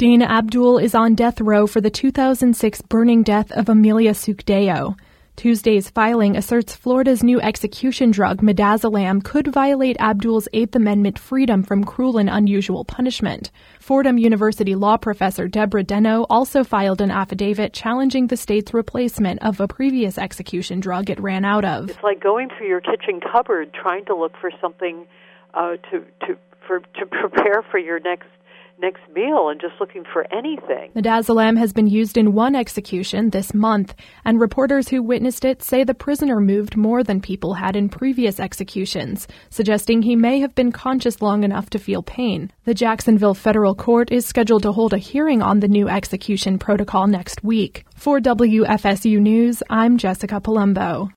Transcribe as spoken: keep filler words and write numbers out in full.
Dana Abdul is on death row for the two thousand six burning death of Amelia Sukdeo. Tuesday's filing asserts Florida's new execution drug, midazolam, could violate Abdul's Eighth Amendment freedom from cruel and unusual punishment. Fordham University law professor Deborah Deno also filed an affidavit challenging the state's replacement of a previous execution drug it ran out of. It's like going through your kitchen cupboard trying to look for something uh, to to for to prepare for your next next meal and just looking for anything. Midazolam has been used in one execution this month, and reporters who witnessed it say the prisoner moved more than people had in previous executions, suggesting he may have been conscious long enough to feel pain. The Jacksonville Federal Court is scheduled to hold a hearing on the new execution protocol next week. For W F S U News, I'm Jessica Palumbo.